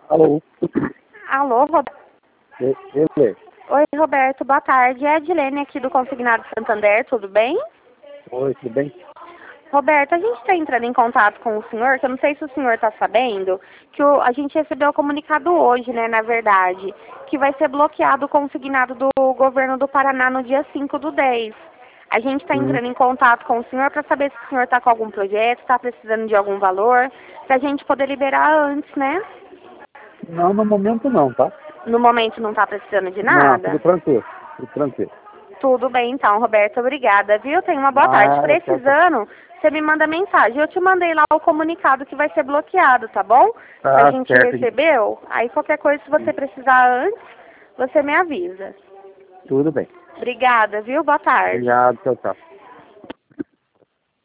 Alô? Alô, Roberto. Ele? Oi, Roberto, boa tarde. É a Edilene aqui do Consignado Santander, tudo bem? Oi, tudo bem? Roberto, a gente está entrando em contato com o senhor, que eu não sei se o senhor está sabendo, que a gente recebeu o comunicado hoje, né, na verdade, que vai ser bloqueado o consignado do governo do Paraná no dia 5/10. A gente está entrando em contato com o senhor para saber se o senhor está com algum projeto, está precisando de algum valor, para a gente poder liberar antes, né? Não, no momento não, tá? No momento não está precisando de Não, nada? tudo tranquilo. Tudo tranquilo. Tudo bem, então, Roberto, obrigada, viu? Tenha uma boa tarde. Nada, tchau, tchau. Precisando, você me manda mensagem. Eu te mandei lá o comunicado que vai ser bloqueado, tá bom? Que a Tá gente certo. recebeu. Aí qualquer coisa, se você precisar antes, você me avisa. Tudo bem. Obrigada, viu? Boa tarde. Obrigado, tchau, tchau.